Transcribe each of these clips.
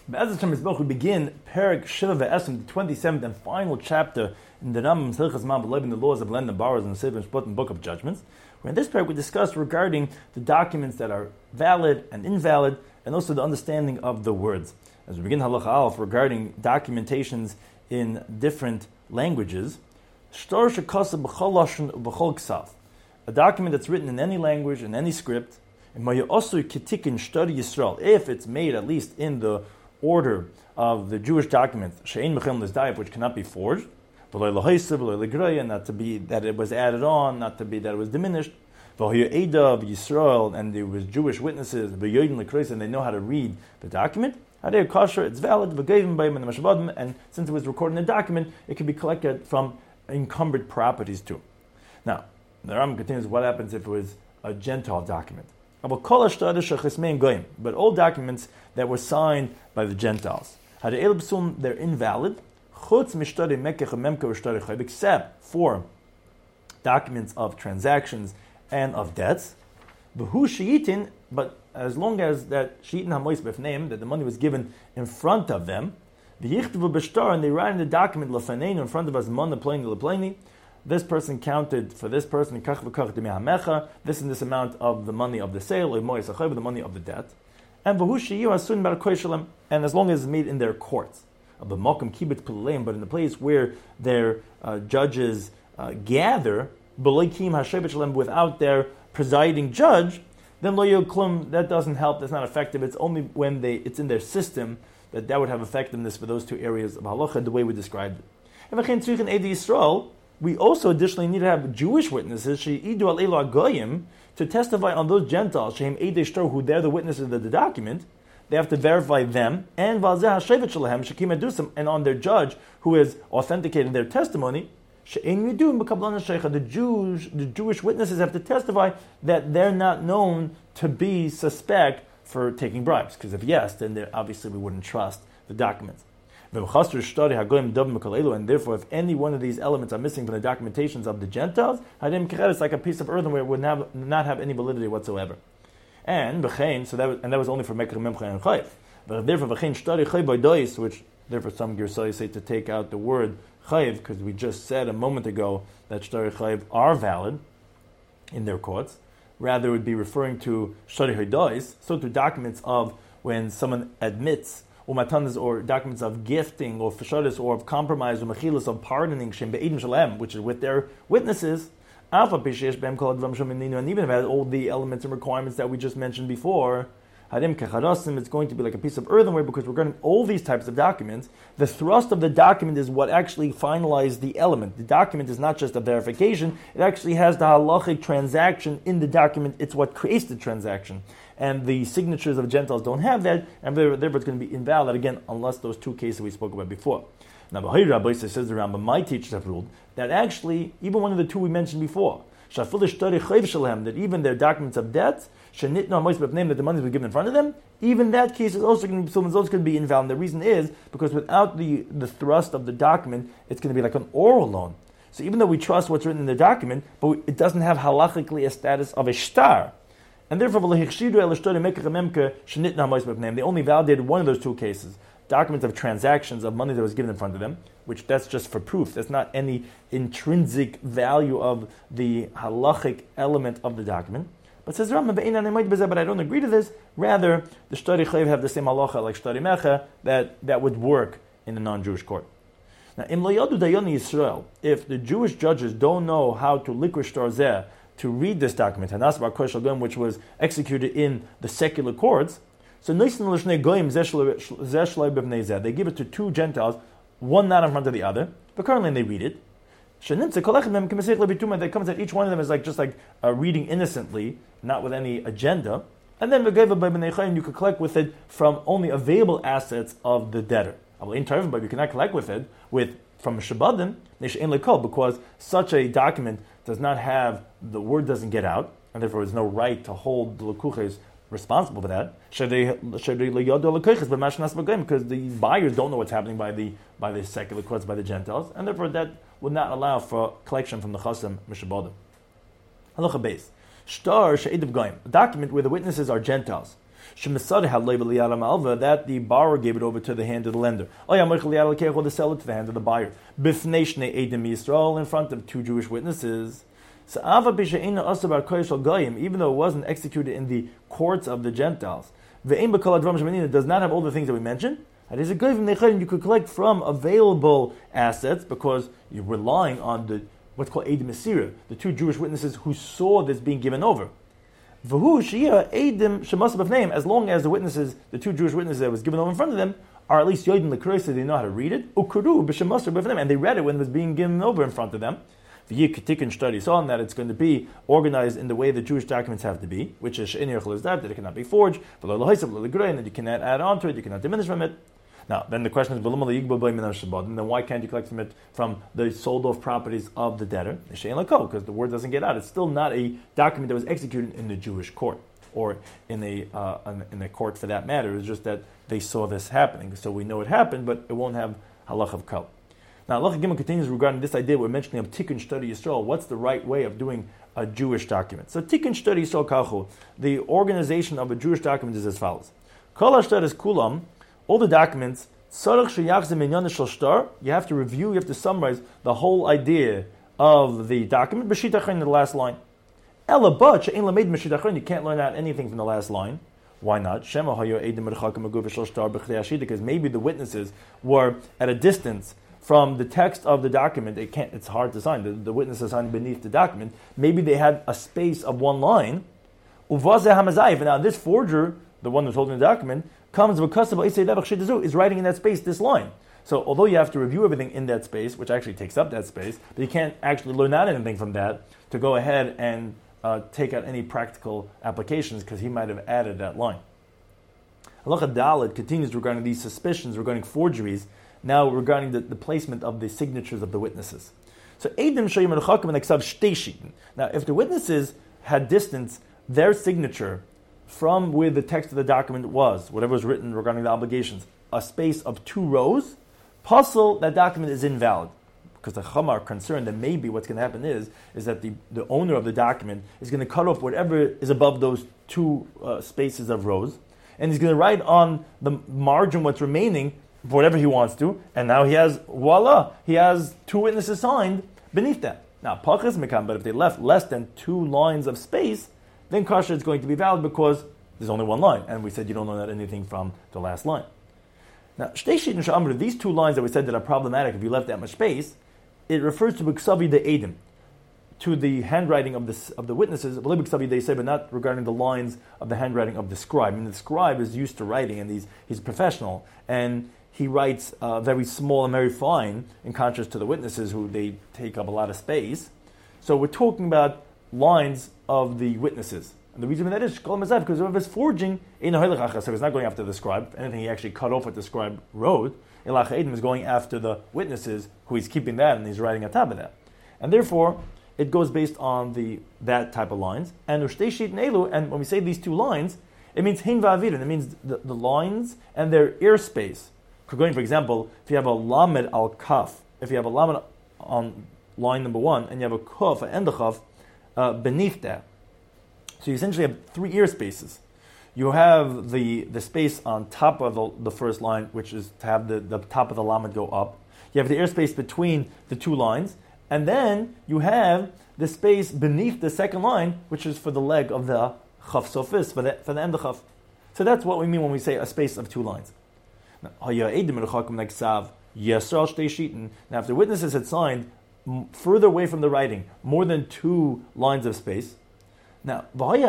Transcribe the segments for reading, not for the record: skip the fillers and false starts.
Be'ez Hashem Yisboch, we begin Perek Shiva Ve'esem, the 27th and final chapter in the Rambam's Hilchas Ma B'Leibin, the laws of lend and borrows in the Sefer Shpot and Book of Judgments. Where in this perek we discuss regarding the documents that are valid and invalid, and also the understanding of the words. As we begin Halacha Aleph regarding documentations in different languages, Shtor Shekasa B'chol Lashon B'chol Ksav, a document that's written in any language, in any script, and Ma'yosur Ketikin Shtor Yisrael, if it's made at least in the order of the Jewish document, She'ein Mechem L'Zdayif, which cannot be forged, and not to be that it was added on, not to be that it was diminished, of Yisrael, and there was Jewish witnesses, and they know how to read the document, it's valid, and since it was recorded in a document, it can be collected from encumbered properties too. Now, the Rambam continues, what happens if it was a Gentile document? But all documents that were signed by the Gentiles, they're invalid, except for documents of transactions and of debts. But as long as that that the money was given in front of them, and they write in the document in front of us, this person counted for this person, this and this amount of the money of the sale, or the money of the debt. And as long as it's made in their courts, but in the place where their judges gather, without their presiding judge, then that doesn't help, that's not effective. It's only when it's in their system that would have effectiveness for those two areas of halacha, the way we described it. We also additionally need to have Jewish witnesses to testify on those Gentiles who they're the witnesses of the document. They have to verify them, and on their judge who is authenticating their testimony. The Jewish witnesses have to testify that they're not known to be suspect for taking bribes, because if yes, then obviously we wouldn't trust the documents. And therefore, if any one of these elements are missing from the documentations of the Gentiles, it's like a piece of earthenware, would not have any validity whatsoever. And that was only for Mekach Memcha and Chayv. But therefore, which therefore some Girsai say to take out the word Chayv, because we just said a moment ago that Shtari Chayv are valid in their courts. Rather, it would be referring to Shtari Hodois, so to documents of when someone admits umatanas, or documents of gifting, or fashadas, or of compromise, or mechilas, of pardoning, shem be'edim shalem, which is with their witnesses, and even if it has all the elements and requirements that we just mentioned before, it's going to be like a piece of earthenware, because we're going to all these types of documents. The thrust of the document is what actually finalizes the element. The document is not just a verification, it actually has the halachic transaction in the document. It's what creates the transaction. And the signatures of Gentiles don't have that, and therefore it's going to be invalid, again, unless those two cases we spoke about before. Now, Rabbi says the Rambam, my teachers have ruled that actually, even one of the two we mentioned before, that even their documents of debts, that the money was given in front of them, even that case is also going to be invalid. And the reason is because without the thrust of the document, it's going to be like an oral loan. So even though we trust what's written in the document, but it doesn't have halachically a status of a shtar. And therefore, they only validated one of those two cases. Documents of transactions of money that was given in front of them, which that's just for proof. That's not any intrinsic value of the halachic element of the document. But says Rambam, but I don't agree to this. Rather, the Shtari Chayv have the same halacha like Shtari Mecha that would work in a non-Jewish court. Now, Im Lo Yadu Dayani Yisrael, if the Jewish judges don't know how to likra shtar zeh, to read this document, Hanas Bar Kosh Shagam, which was executed in the secular courts, so they give it to two Gentiles, one not in front of the other, but currently they read it. That comes that each one of them is just like reading innocently, not with any agenda. And then you could collect with it from only available assets of the debtor. But you cannot collect with it from Shabadim, because such a document does not have, the word doesn't get out, and therefore there's no right to hold the Lekuches responsible for that. Because the buyers don't know what's happening by the secular courts, by the Gentiles, and therefore that would not allow for collection from the Chasam Mishabadim. Halacha Beis. Shtar She'edav Goyim, a document where the witnesses are Gentiles. that the borrower gave it over to the hand of the lender. To sell it to the hand of the buyer. In front of two Jewish witnesses. Even though it wasn't executed in the courts of the Gentiles, it does not have all the things that we mentioned. It is a goyim you could collect from available assets because you're relying on the what's called Eidim Mesira, the two Jewish witnesses who saw this being given over. As long as the witnesses, the two Jewish witnesses that was given over in front of them, are at least Yodim L'Krois, so they know how to read it, and they read it when it was being given over in front of them. The Yikatikin studies on that it's going to be organized in the way the Jewish documents have to be, which is that it cannot be forged, and that you cannot add on to it, you cannot diminish from it. Now, then the question is, then why can't you collect from it from the sold-off properties of the debtor? Because the word doesn't get out. It's still not a document that was executed in the Jewish court, or in a court for that matter. It's just that they saw this happening. So we know it happened, but it won't have halach of kol. Now, Halacha Gimel continues regarding this idea we're mentioning of Tikkun Shtari Yisrael. What's the right way of doing a Jewish document? So Tikkun Shtari Yisrael Kachu, the organization of a Jewish document is as follows. Kol HaShtar is Kulam, all the documents, you have to review, you have to summarize the whole idea of the document, in the last line. You can't learn out anything from the last line. Why not? Because maybe the witnesses were at a distance from the text of the document. It's hard to sign. The witness is signing beneath the document. Maybe they had a space of one line. Now this forger, the one who's holding the document, comes is writing in that space this line. So although you have to review everything in that space, which actually takes up that space, but you can't actually learn out anything from that to go ahead and take out any practical applications because he might have added that line. Halacha Dalet continues regarding these suspicions regarding forgeries, now regarding the placement of the signatures of the witnesses. So now if the witnesses had distanced their signature from where the text of the document was, whatever was written regarding the obligations, a space of 2 rows, puzzle, that document is invalid. Because the Chama are concerned that maybe what's going to happen is that the owner of the document is going to cut off whatever is above those 2 spaces of rows, and he's going to write on the margin what's remaining, whatever he wants to, and now he has 2 witnesses signed beneath that. Now, Pachas Mekam, but if they left less than 2 lines of space, then Kasha is going to be valid because there's only 1 line, and we said you don't learn out anything from the last line. Now, Shtei and Sha'amr, these 2 lines that we said that are problematic if you left that much space, it refers to B'ksavi de Edim, to the handwriting of the witnesses, B'ksavi they say, but not regarding the lines of the handwriting of the scribe. I mean, the scribe is used to writing, and he's professional, and he writes very small and very fine, in contrast to the witnesses who they take up a lot of space. So we're talking about lines of the witnesses. And the reason for that is because whoever's forging, so he's not going after the scribe. Anything he actually cut off what the scribe wrote, Elach Edim is going after the witnesses, who he's keeping that and he's writing on top of that. And therefore, it goes based on that type of lines. And and when we say these 2 lines, it means hin va'avirin. It means the lines and their airspace. Going, for example, if you have a lamed al kaf, if you have a lamed on line number 1, and you have a kuf, an endachaf, beneath that. So you essentially have 3 ear spaces. You have the space on top of the first line, which is to have the top of the lamed go up. You have the airspace between the 2 lines, and then you have the space beneath the second line, which is for the leg of the chaf sofis, for the end of chaf. So that's what we mean when we say a space of 2 lines. Now, if the witnesses had signed further away from the writing, more than 2 lines of space. Now, but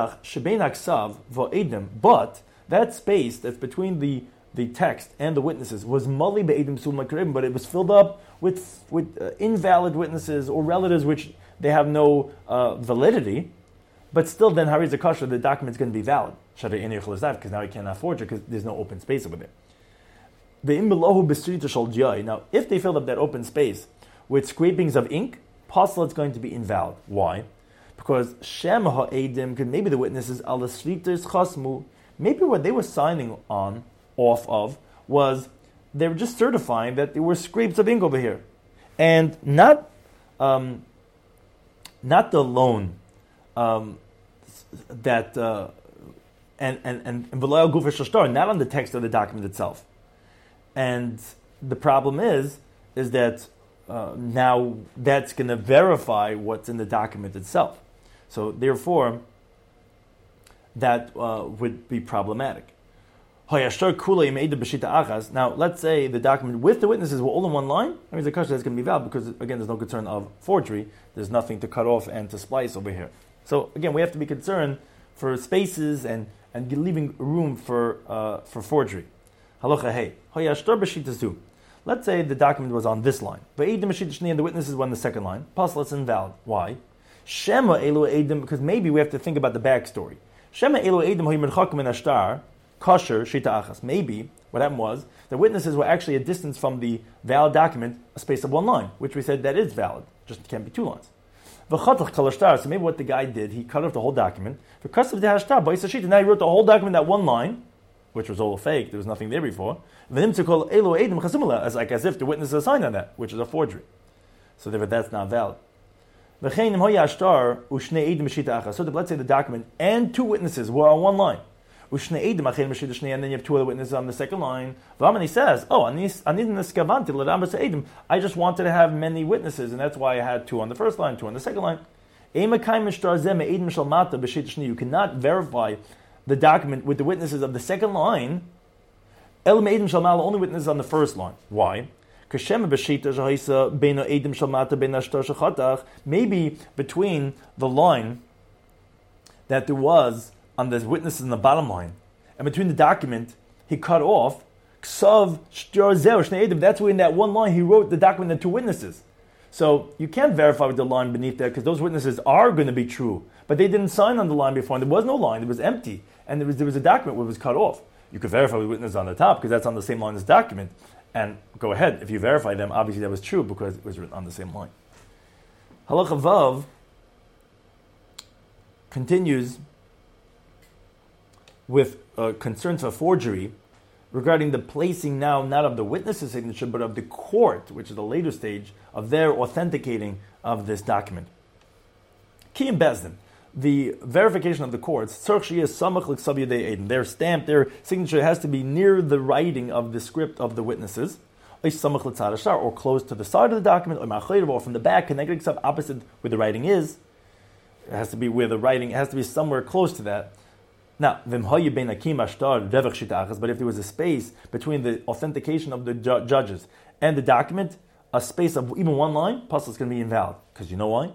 that space that's between the text and the witnesses was mali be'edim sul, but it was filled up with invalid witnesses or relatives which they have no validity. But still, then Hariz Akasha, the document's going to be valid. Because now he cannot forge it because there's no open space over there. Now, if they filled up that open space with scrapings of ink, possible it's going to be invalid. Why? Because Shem ha'edim, maybe the witnesses, ala sritas chasmu, maybe what they were signing off of, was they were just certifying that there were scrapes of ink over here. And not the loan and below Gufa Shashtar, not on the text of the document itself. And the problem is that now that's going to verify what's in the document itself. So therefore, that would be problematic. Now, let's say the document with the witnesses were all in one line. I mean, the question is going to be valid because, again, there's no concern of forgery. There's nothing to cut off and to splice over here. So, again, we have to be concerned for spaces and leaving room for forgery. Halacha hey. Let's say the document was on this line. And the witnesses were on the second line. Plus, it's invalid. Why? Shema elu edim, because maybe we have to think about the backstory. Shema elu edim ho'imerchakim in ashtar. Kosher shita achas. Maybe what happened was the witnesses were actually a distance from the valid document, a space of one line, which we said that is valid. Just it can't be two lines. So maybe what the guy did, he cut off the whole document. Now he wrote the whole document that one line, which was all fake. There was nothing there before. As if the witnesses signed on that, which is a forgery. So therefore, that's not valid. So let's say the document and two witnesses were on one line. And then you have two other witnesses on the second line. And he says, I just wanted to have many witnesses, and that's why I had two on the first line, two on the second line. You cannot verify the document with the witnesses of the second line, only witnesses on the first line. Why? Maybe between the line that there was on the witnesses in the bottom line, and between the document he cut off, that's why in that one line he wrote the document and two witnesses. So you can't verify with the line beneath there because those witnesses are going to be true, but they didn't sign on the line before, and there was no line, it was empty, and there was a document where it was cut off. You could verify with witnesses on the top because that's on the same line as the document, and go ahead, if you verify them, obviously that was true because it was written on the same line. Halacha Vav continues with concerns for forgery regarding the placing now not of the witness's signature but of the court, which is the later stage of their authenticating of this document. Kiyim Bezdin, the verification of the courts, their stamp, their signature has to be near the writing of the script of the witnesses, or close to the side of the document, or from the back, connected opposite where the writing is. It has to be where the writing, it has to be somewhere close to that. Now, but if there was a space between the authentication of the judges and the document, a space of even one line, puzzle is going to be invalid. Because you know why?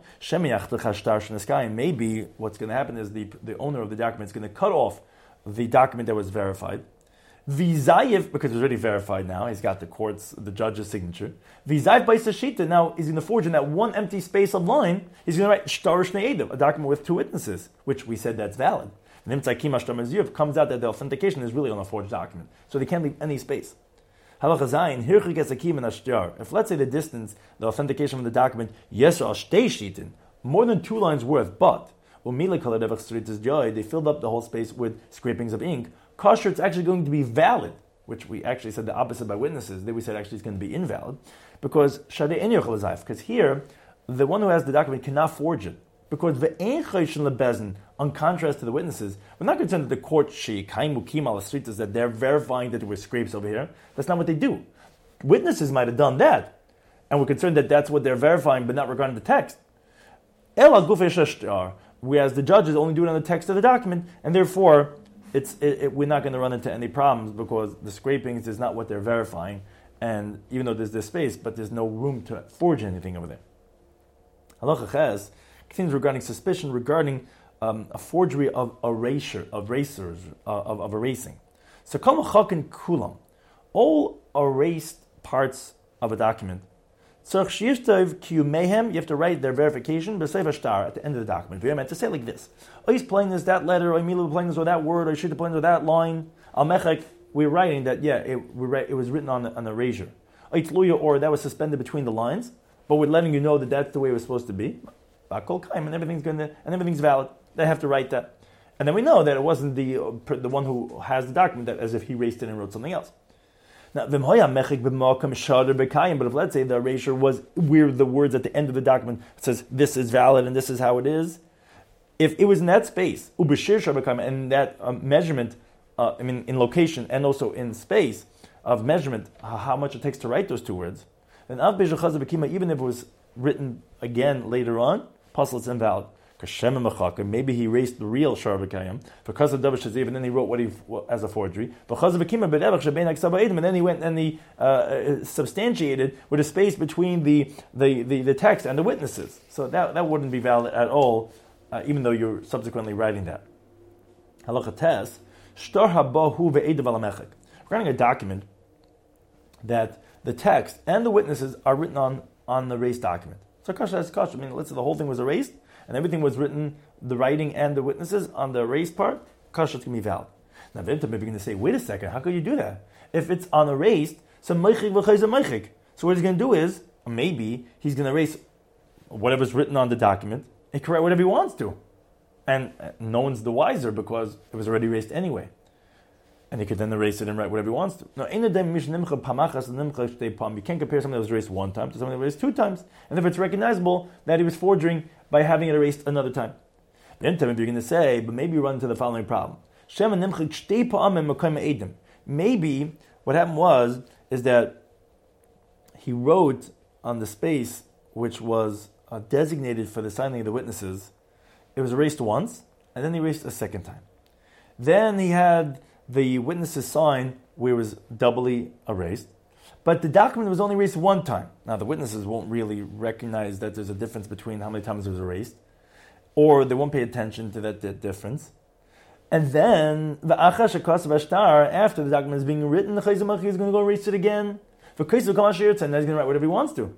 Maybe what's going to happen is the owner of the document is going to cut off the document that was verified. Vizayev, because it's already verified now, he's got the judge's signature. Vizayev by Sashita, now he's going to forge in that one empty space of line, he's going to write Shtar Shnei Edim, a document with two witnesses, which we said that's valid. And then comes out that the authentication is really on a forged document. So they can't leave any space. If let's say the distance, the authentication of the document, more than two lines worth, but they filled up the whole space with scrapings of ink, kosher, it's actually going to be valid, which we actually said the opposite by witnesses. Then we said actually it's going to be invalid, because here, the one who has the document cannot forge it. Because on contrast to the witnesses, we're not concerned that the court that they're verifying that there were scrapes over here. That's not what they do. Witnesses might have done that, and we're concerned that that's what they're verifying, but not regarding the text. Whereas the judges only do it on the text of the document, and therefore we're not going to run into any problems because the scrapings is not what they're verifying, and even though there's this space, but there's no room to forge anything over there. Halacha Ches continues regarding suspicion regarding a forgery of erasing. So kol chakin kulam, all erased parts of a document. You have to write their verification at the end of the document. We're meant to say it like this: Ois plain is that letter, or Milu plain is or that word, or Shita plain is that line. We're writing that it was written on an erasure. Or that was suspended between the lines, but we're letting you know that that's the way it was supposed to be. And everything's valid. They have to write that, and then we know that it wasn't the one who has the document that as if he erased it and wrote something else. Now, but if let's say the erasure was where the words at the end of the document says this is valid and this is how it is, If it was in that space, and that measurement, in location and also in space of measurement, how much it takes to write those two words, then even if it was written again later on, puzzle it's invalid. Maybe he erased the real Shar B'Kayim because of Davar Shaziv, and then he wrote as a forgery. And then he went and he substantiated with a space between the text and the witnesses. So that wouldn't be valid at all, even though you're subsequently writing that. Halacha Tes, Shtar Habahu ve'edav al hamechek. Regarding a document that the text and the witnesses are written on the erased document. So kasha is kasha. Let's say the whole thing was erased, and everything was written, the writing and the witnesses, on the erased part, kasha is going to be valid. Now, the may be going to say, wait a second, how could you do that? If it's on erased, so meichik v'chayz meichik. So what he's going to do is, maybe he's going to erase whatever's written on the document, and can write whatever he wants to. And no one's the wiser because it was already erased anyway. And he could then erase it and write whatever he wants to. Now, you can't compare something that was erased one time to something that was erased two times. And if it's recognizable that he was forging by having it erased another time. Then you're going to say, but maybe you run into the following problem. Maybe what happened is that he wrote on the space which was designated for the signing of the witnesses. It was erased once, and then he erased a second time. Then he had the witnesses sign where it was doubly erased, but the document was only erased one time. Now the witnesses won't really recognize that there's a difference between how many times it was erased, or they won't pay attention to that difference. And then the achash ashtar, after the document is being written, the chayz is going to go erase it again. For and then he's going to write whatever he wants to.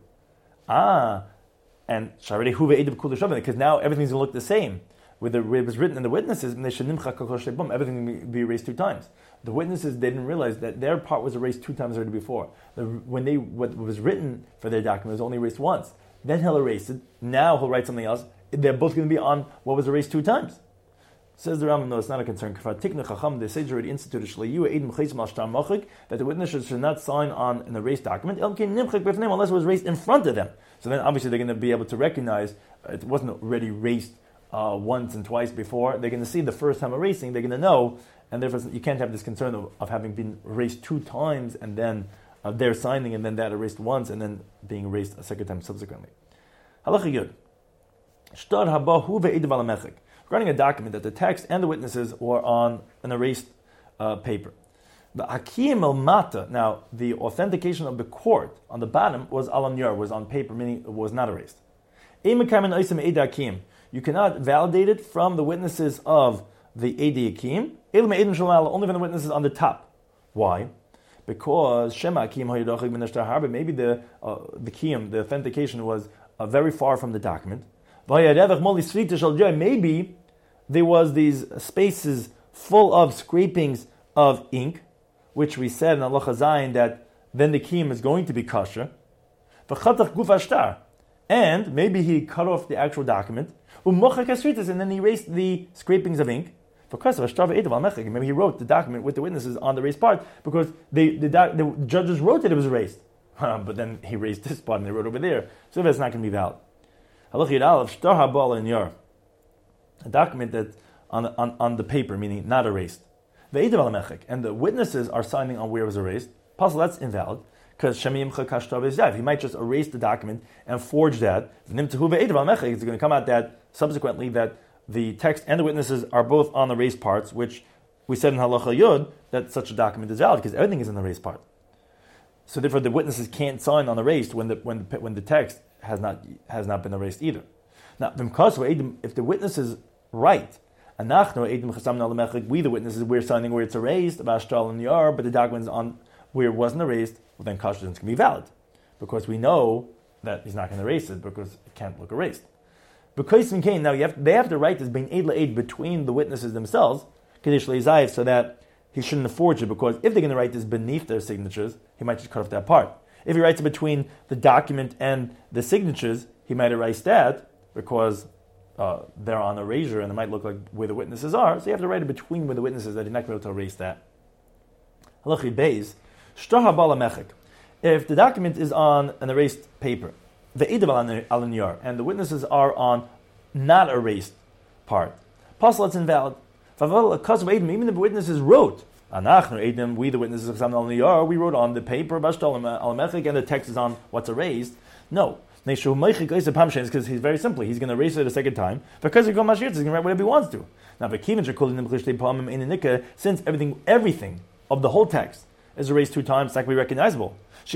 And because now everything's going to look the same. Where it was written in the witnesses, everything will be erased two times. The witnesses, they didn't realize that their part was erased two times already before. What was written for their document was only erased once. Then he'll erase it. Now he'll write something else. They're both going to be on what was erased two times. Says the Rambam, no, it's not a concern. The sage already instituted that the witnesses should not sign on an erased document unless it was erased in front of them. So then obviously they're going to be able to recognize it wasn't already erased once and twice before. They're going to see the first time erasing, they're going to know, and therefore you can't have this concern of having been erased two times and then they're signing and then that erased once and then being erased a second time subsequently. Halacha Yud. Shtar habahu ve'edav al hamechek. Regarding a document that the text and the witnesses were on an erased paper. The Hakim el Mata, now the authentication of the court on the bottom was al Niyar, was on paper, meaning it was not erased. You cannot validate it from the witnesses of the Eidei Hakim, only from the witnesses on the top. Why? Because Shema Hakim maybe the Kiyum, the authentication was very far from the document. Maybe there was these spaces full of scrapings of ink, which we said in Allah Zayin that then the kiyum is going to be kosher. And maybe he cut off the actual document, and then he erased the scrapings of ink. Maybe he wrote the document with the witnesses on the erased part because the judges wrote that it was erased. But then he erased this part and they wrote over there. So that's not going to be valid. A document that's on the paper, meaning not erased. And the witnesses are signing on where it was erased. Puzzle, that's invalid. Because he might just erase the document and forge that. It's going to come out that subsequently that the text and the witnesses are both on the erased parts, which we said in Halacha Yud that such a document is valid because everything is in the erased part. So therefore, the witnesses can't sign on erased when the text has not been erased either. Now, if the witnesses write, we the witnesses, we're signing where it's erased, but the document is on where it wasn't erased, well then kashrus is going to be valid. Because we know that he's not going to erase it because it can't look erased. Because now they have to write this being aid la'aid between the witnesses themselves, so that he shouldn't have forged it, because if they're going to write this beneath their signatures, he might just cut off that part. If he writes it between the document and the signatures, he might erase that because they're on erasure and it might look like where the witnesses are. So you have to write it between where the witnesses that you're not going to be able to erase that. Halachi Beis, Shtar habal hamechek. If the document is on an erased paper, the edav al niyar, and the witnesses are on not erased part. Pasal, it's invalid. Even if witnesses wrote, we the witnesses we wrote on the paper, and the text is on what's erased. No. Because he's very simply, he's going to erase it a second time. Because he's going to write whatever he wants to. Now, since everything of the whole text is erased 2 times, it's not going to be recognizable.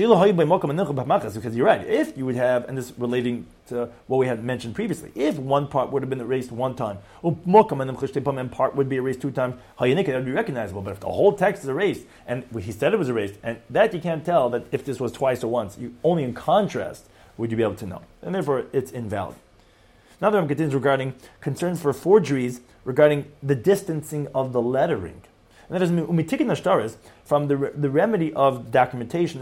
Because you're right, if you would have, and this relating to what we had mentioned previously, if one part would have been erased 1 time, and part would be erased 2 times, that would be recognizable. But if the whole text is erased, and he said it was erased, and that you can't tell that if this was twice or once, you only in contrast would you be able to know. And therefore, it's invalid. Now the Ram continues regarding concerns for forgeries regarding the distancing of the lettering. And that is umitikin ashtaris, from the remedy of documentation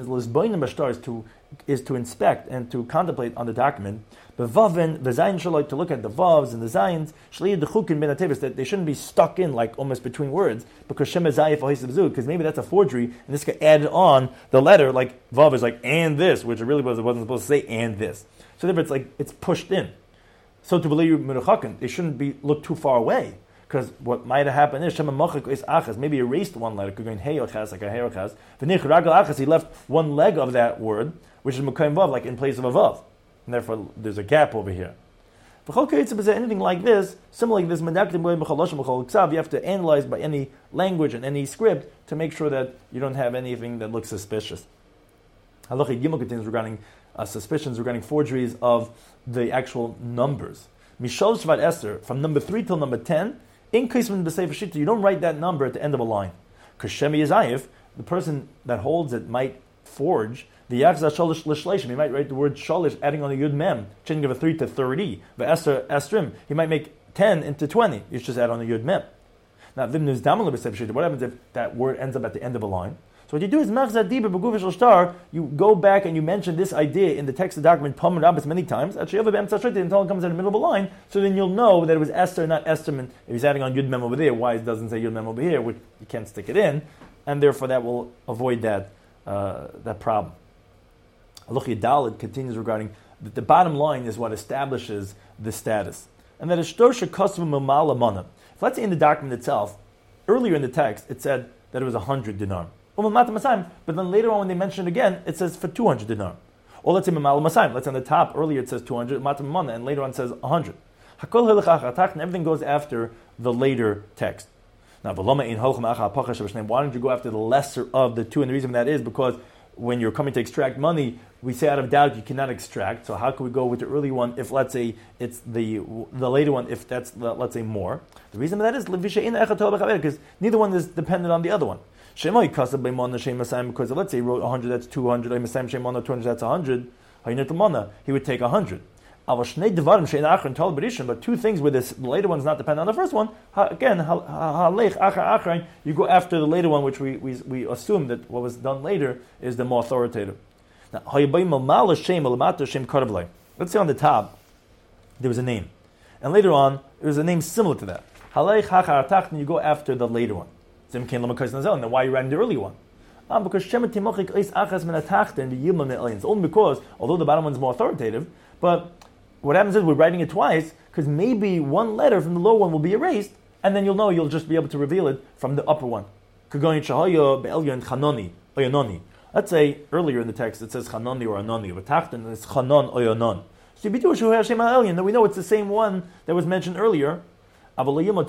is to inspect and to contemplate on the document. Bevaven v'zayin shaloi, to look at the vavs and the zayins shliyid dechukin ben atevis, that they shouldn't be stuck in like almost between words, because shem zayif ohisavzu, because maybe that's a forgery and this guy added on the letter like vav is like and this, which it really wasn't supposed to say and this. So therefore it's pushed in. So to believe meruchakin, they shouldn't be looked too far away. Because what might have happened is Shema Mochik is Achas, maybe erased one letter, could go in Heyochas, like a Heyochas. V'nich Ragal Achas, he left one leg of that word, which is Mekayim Vav, like in place of a Vav. And therefore, there's a gap over here. Anything like this, similar like this, you have to analyze by any language and any script to make sure that you don't have anything that looks suspicious. Halacha Gimel continues regarding suspicions regarding forgeries of the actual numbers. Mishal Shvat Esther, from number 3 till number 10, in case of the Sefer Shita, you don't write that number at the end of a line. Because Shemi Yizayif, the person that holds it might forge the Yachza Shalish Lishleshim. He might write the word Shalish adding on a Yud Mem, changing of a 3 to 30. But Esther Estrim, he might make 10 into 20. You just add on a Yud Mem. Now, what happens if that word ends up at the end of a line? So what you do is, you go back and you mention this idea in the text of the document, Pam Rabbis, many times, until it comes in the middle of a line, so then you'll know that it was Esther, not Esterman. If he's adding on Yud Mem over there, why it doesn't say Yud Mem over here, which you can't stick it in, and therefore that will avoid that problem. Aluch Yadalid continues regarding that the bottom line is what establishes the status. And that is Shtorsha Kosva Mamala Mana. If let's say in the document itself, earlier in the text, it said that it was 100 dinar. But then later on when they mention it again, it says for 200 dinar. Or let's say Mamala Masayim. Let's say on the top, earlier it says 200, Matam Mana, and later on it says 100. And everything goes after the later text. Now, why don't you go after the lesser of the two? And the reason for that is because when you're coming to extract money, we say out of doubt you cannot extract. So how can we go with the early one if, let's say, it's the later one, if that's, let's say, more? The reason for that is because neither one is dependent on the other one. Because if, let's say he wrote 100, that's 200, 200, that's 100, he would take 100. But two things where this the later one is not dependent on the first one, again, you go after the later one, which we assume that what was done later is the more authoritative. Now, let's say on the top there was a name, and later on there was a name similar to that. And you go after the later one. Then why are you writing the early one? Because only because, although the bottom one is more authoritative, but what happens is we're writing it twice because maybe one letter from the lower one will be erased, and then you'll just be able to reveal it from the upper one. Let's say earlier in the text it says Chanoni or Anoni, but Tachton is Chanon or Yonon. So that we know it's the same one that was mentioned earlier. But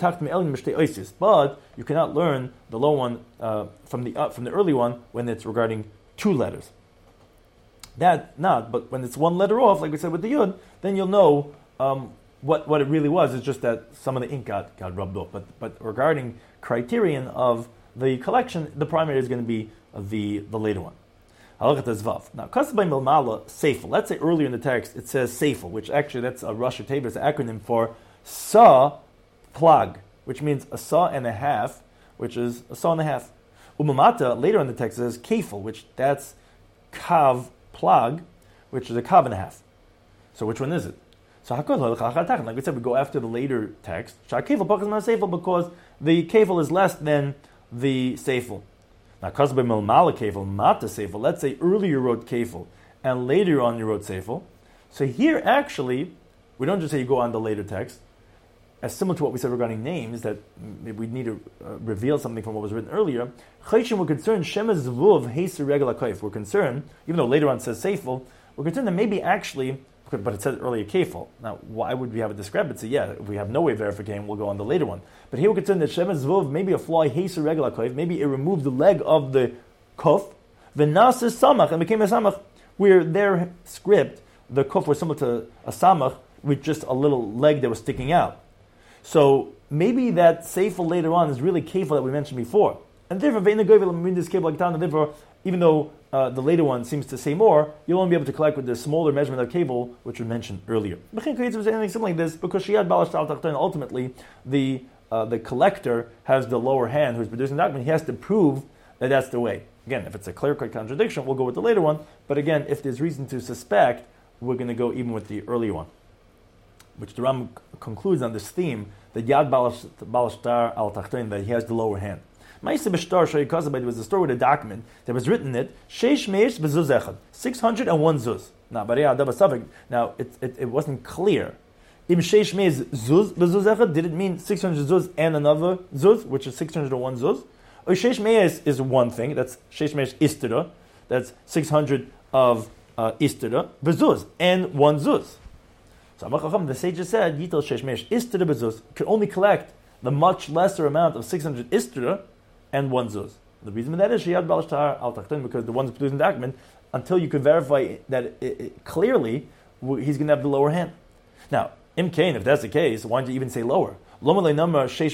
you cannot learn the low one from the early one when it's regarding 2 letters. That not, but when it's 1 letter off, like we said with the Yud, then you'll know what it really was. It's just that some of the ink got rubbed off. But regarding criterion of the collection, the primary is going to be the later one. Now, kasabay milmala seifel. Let's say earlier in the text it says seifel, which actually that's a Rosh Hashanah, it's an acronym for sa plag, which means a saw and a half, which is a saw and a half. Umamata, later in the text, says kefil, which that's kav plag, which is a kav and a half. So which one is it? So like we said, we go after the later text. Because the kefil is less than the seifel. Now, kasbei milmala kefil, mata seifel. Let's say earlier you wrote kefil, and later on you wrote seifel. So here, actually, we don't just say you go on the later text. as similar to what we said regarding names, that we need to reveal something from what was written earlier. We're concerned, we're concerned, even though later on it says seifel, we're concerned that maybe actually, but it said earlier kefil. Now, why would we have a discrepancy? Yeah, if we have no way of verifying, we'll go on the later one. But here we're concerned that Shem Zvuv, maybe a fly, Heser Regel HaKoif, maybe it removed the leg of the Kuf, V'nasa Samach, and became a Samach, where their script, the Kuf was similar to a Samach, with just a little leg that was sticking out. So maybe that Seifel later on is really Kefil that we mentioned before. And therefore, even though the later one seems to say more, you'll only be able to collect with the smaller measurement of cable, which we mentioned earlier. Anything similar like this, because Shiyad Balash Tal Tachton, ultimately, the collector has the lower hand who's producing the document. He has to prove that that's the way. Again, if it's a clear-cut contradiction, we'll go with the later one. But again, if there's reason to suspect, we're going to go even with the earlier one, which the Ram concludes on this theme, that Yad Balash Tal Tachton, that he has the lower hand. Ma'aseh b'shtar Shei Kazabed was a story with a document that was written in it, Sheish Meish b'zuz echad, 601 zuz. Now, it wasn't clear. Im Sheish Meish zuz b'zuz echad, did it mean 600 zuz and another zuz, which is 601 zuz? Or Sheish Meish is one thing, that's Sheish Meish istira, that's 600 of istira, b'zuz, and one zuz. So the sages said, Yitel Sheish Meish istira b'zuz, could only collect the much lesser amount of 600 istira, and one zuz. The reason for that is Shiyad Balash Tal Tachton, because the one's producing the document, until you can verify that clearly, he's going to have the lower hand. Now, Im Kain, if that's the case, why don't you even say lower? Why don't you say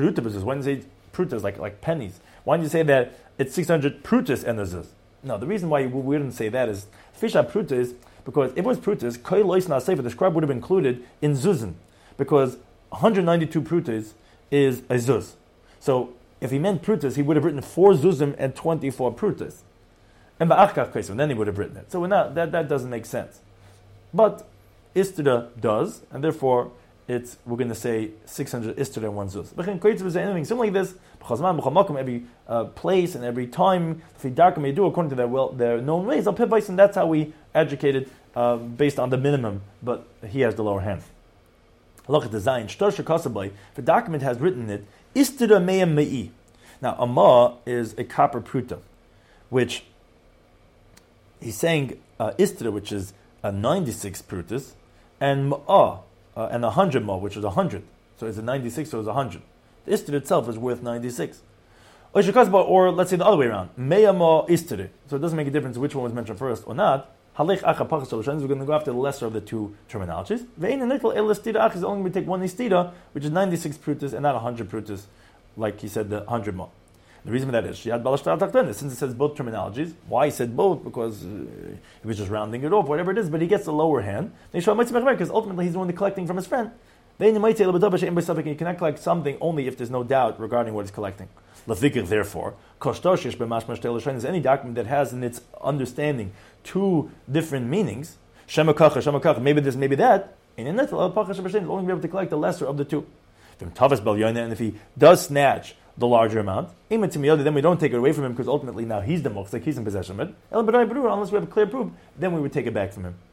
prutas, like pennies? Why don't you say that it's 600 prutas and a zuz? No, the reason why we wouldn't say that is, Fisha pruta is, because if it was prutas, Koi Lois Na Sefer, the scribe would have included in zuzin, because 192 prutas is a zuz. So, if he meant prutas, he would have written 4 zuzim and 24 prutas. And ba'achkach kaisim, then he would have written it. So we're not, that doesn't make sense. But istira does, and therefore we're going to say 600 istira and 1 zuz. But anything similar like this, every place and every time, if they do according to their known ways, and that's how we educated based on the minimum, but he has the lower hand. Look at the Zayin. The document has written it, Istira Me'em Me'i. Now, a ma is a copper pruta, which he's saying Istira, which is 96 prutas, and Ma'a, and 100 ma, which is 100. So it's a 96, so it's 100. The Istira itself is worth 96. Or let's say the other way around, Me'a ma Istira. So it doesn't make a difference which one was mentioned first or not. We're going to go after the lesser of the two terminologies. Ve'in nickel is only going to take one istira, which is 96 prutas and not 100 prutas, like he said the 100 mo. The reason for that is Shiyad Balash Tal Tachton, since it says both terminologies. Why he said both? Because he was just rounding it off, whatever it is. But he gets the lower hand. Because ultimately he's the one collecting from his friend. Then you might say you cannot collect something only if there's no doubt regarding what he's collecting. Therefore, is any document that has in its understanding 2 different meanings. Maybe this, maybe that. And in that, he'll only be able to collect the lesser of the 2. And if he does snatch the larger amount, then we don't take it away from him because ultimately now he's the muhsik, he's in possession of it. Unless we have a clear proof, then we would take it back from him.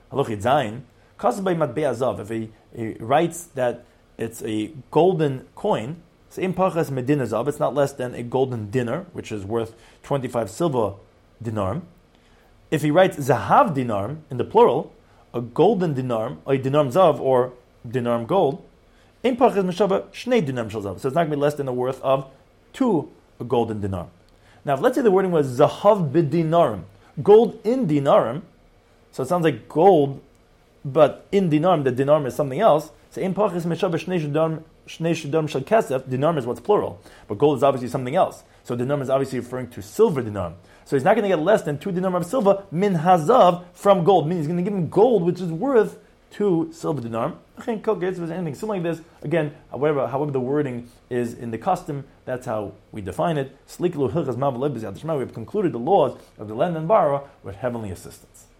If he writes that it's a golden coin, so in pachas medina zav, it's not less than a golden dinar, which is worth 25 silver dinarim. If he writes zahav dinarim in the plural, a golden dinarim, a dinarim zav or dinarim gold, in pachas meshava shnei dinarim shel zav. So it's not going to be less than the worth of 2 golden dinar. Now, if let's say the wording was zahav b'dinarim, gold in dinarim, so it sounds like gold, but in dinarim, the dinarim is something else. So in pachas meshava shnei shadarim shel kesef, dinarim is what's plural, but gold is obviously something else. So dinarim is obviously referring to silver dinarim. So he's not going to get less than 2 dinarim of silver min hazav from gold. Meaning he's going to give him gold, which is worth 2 silver dinarim. If there's anything similar like this, again, however the wording is in the custom, that's how we define it. We have concluded the laws of the lend and borrow with heavenly assistance.